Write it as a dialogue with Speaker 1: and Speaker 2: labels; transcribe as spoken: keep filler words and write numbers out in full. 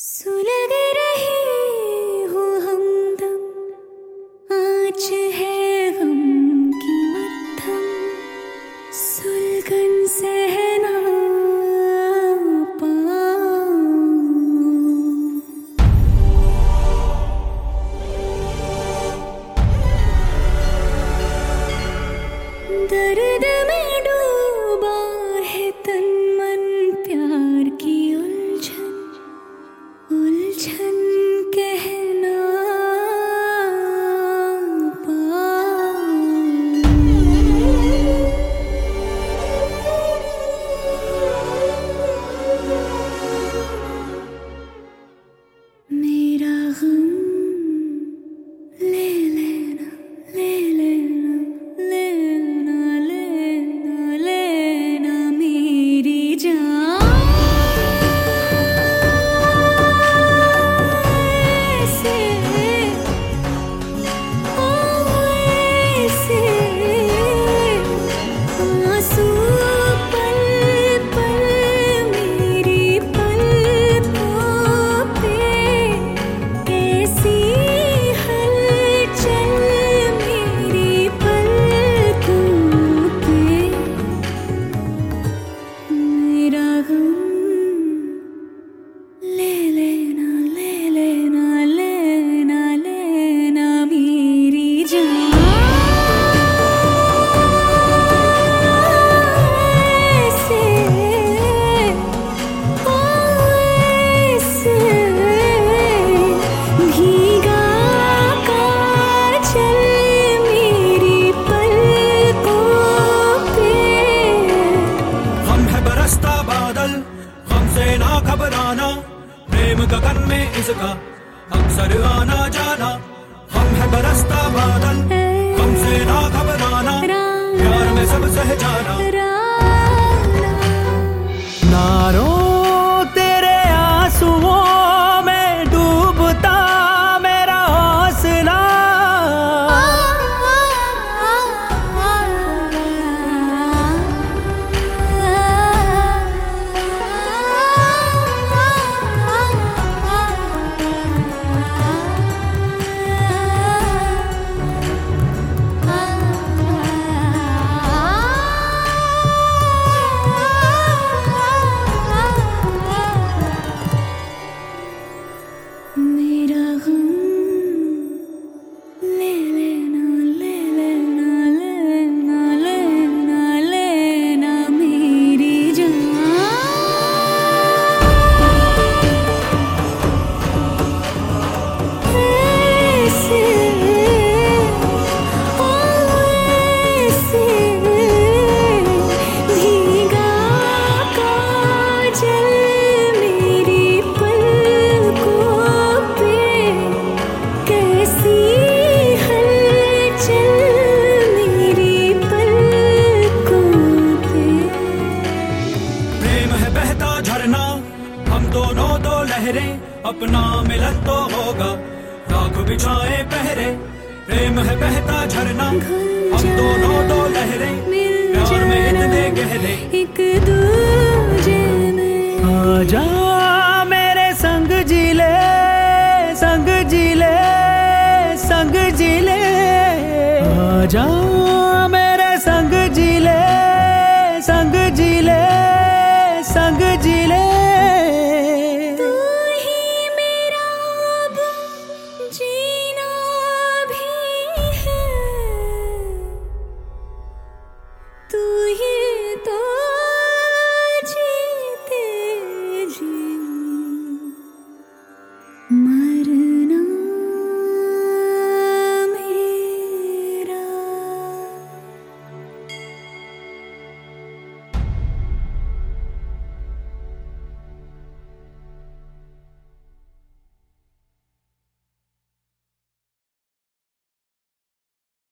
Speaker 1: सुलग रही हूँ हमदम, आँच है गम की मत्थम, सुलगन सहना पाऊं। दर्द में डूबा है तन मन, प्यार की उलझन उलझन कहना पाऊं। मेरा गम ले लेना ले लेना लेना लेना लेना मेरी जान।
Speaker 2: घबराना प्रेम गगन में इसका अक्सर आना जाना, हम है बरसता बादल, हमसे ना घबराना, प्यार में सब सह जाना। ना रो तेरे आंसुओं में डूबता मेरा हौसला, हम दोनों दो लहरें, अपना मिलन तो होगा, राख बिछाए पहरे। प्रेम है बहता झरना, हम दोनों दो लहरें, प्यार में इतने गहरे,
Speaker 1: एक दूजे में
Speaker 2: आजा मेरे संग जिले संग जिले संग जिले आजा।